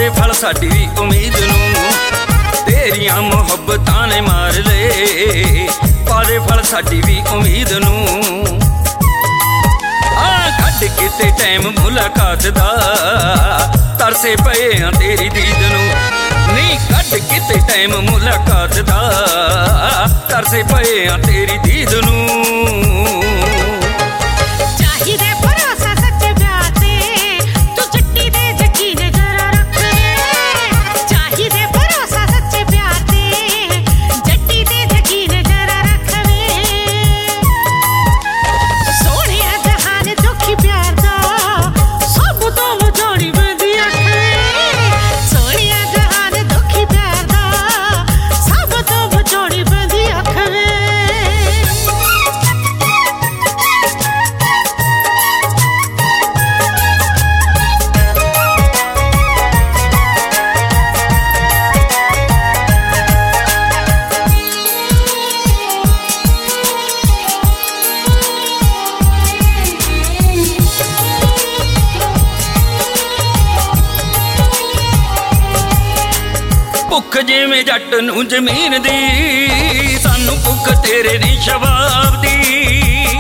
पावे फल साडी उम्मीद नूं, तेरियां मुहब्बतां ने मार ले। पावे फल साडी भी उम्मीद नूं, कढ किते टाइम मुलाकात दा, तरसे पे हां तेरी दीद नूं। नहीं कढ किते टाइम मुलाकात दा, तरसे पे हां तेरी दीद नूं। चाहिए भरोसा सच्चे प्यार ते, तू चिट्ठी दे यकीन जरा रख ले। चाहिए भरोसा सच्चे प्यार ते, चिट्ठी दे यकीन जरा रख ले। सोहणे जहान दुखी प्यार दा, सब तो वजोड़ी बंदी अख वे। सोहणे जहान दुखी प्यार दा, सब तो वजोड़ी बंदी अख वे। भुख जिवें जट नूं जमीन दी, सानू भुख तेरे नी शबाब दी।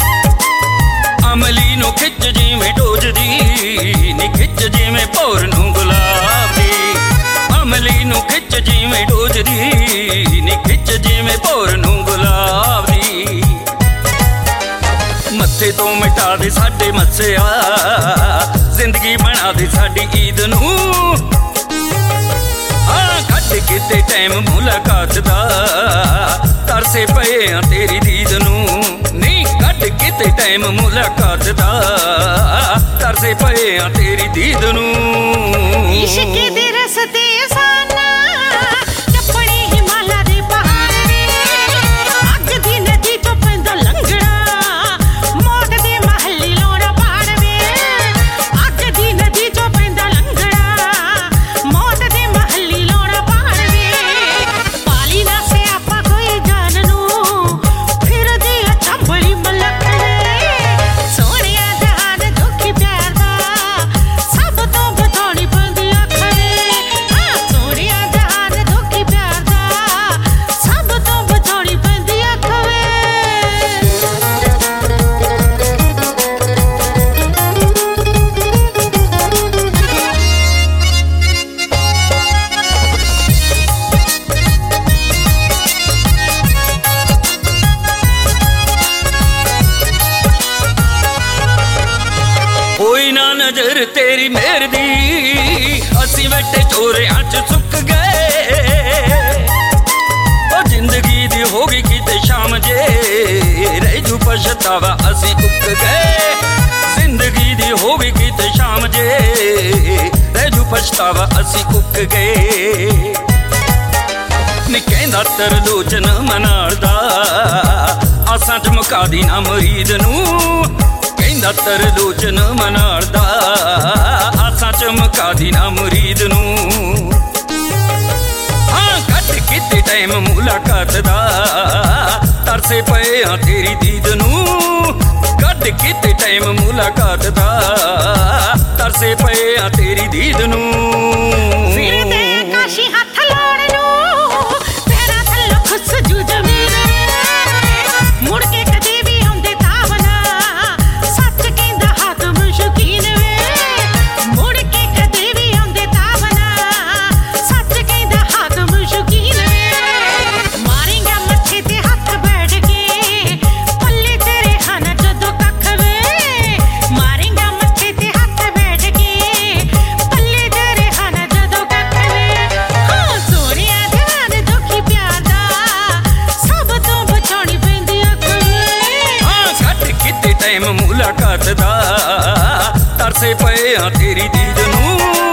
अमली नूं खिच जिवें डोज दी, नी खिच जिवें भौर नूं गुलाब दी। अमली नूं खिच जिवें डोज दी, नी खिच जिवें भौर नूं गुलाब दी। मत्थे तो मिटा दे साडे मस्सिया, जिंदगी बना दे साडी ईद नूं। कढ किते टाइम मुलाकात दा, तरसे पे हां तेरी दीद नूं। नहीं कढ किते टाइम मुलाकात दा, तरसे पे हां तेरी दीद नूं। इश्क दे रस्ते साना टप्पणे हिमाला दे पहाड़ वे। अग दी नदी चों पैंदा लंघड़ा, मौत दे महली लोड़ा पहाड़ वे। अग दी नदी चों पैंदा लंघड़ा, मौत दे महली लोड़ा पहाड़ वे। पाली ना सियापा कोई जान नूं, फिरदी चंबली मलक वे। सोहणिया जहान दुखी प्यार दा, सब तो बतौड़ी बंदी अख वे। हाँ सोहणिया जहान दुखी प्यार दा, सब तो बतौड़ी बंदी अख वे। कोई ना नजर तेरी मेहर दी, असी बैठे चोरियां च सुक गए। ओ जिंदगी दी होगी किते शाम जे, रह जू पछतावा असी उक गए। जिंदगी दी होगी किते शाम जे, रह जू पछतावा असी उक गए। नी कहंदा तरलोचन मनाल दा, आसां च मुका दी ना मुरीद नूं। कहंदा तरलोचन मनाल दा, आसां च मुका दी ना मुरीद नूं। हाँ कढ किते टाइम मुलाकात दा, तरसे पे हां तेरी दीद नूं। कढ किते टाइम मुलाकात दा, तरसे पे हां तेरी दीद नूं। फिरदे काशी हथ लाउण नूं, पैरां थल्लों खुस जू जमीन वे। मुड़ के कदे भी आउंदे तावना, सच कहंदा हाकम शौकीन वे। मुड़ के कदे भी आउंदे तावना, सच कहंदा हाकम शौकीन वे। मारेंगा मत्थे ते हथ बैठ के, पल्ले तेरे हन जदों कख वे। मारेंगा मत्थे ते हथ बैठ के, पल्ले तेरे हन जदों कख वे। हाँ सोहणिया जहान दुखी प्यार दा, सब तो बचाउणी पैंदी अख वे। हाँ कढ किते टाइम मुलाकात दा, तरसे पे हां तेरी दीद नूं।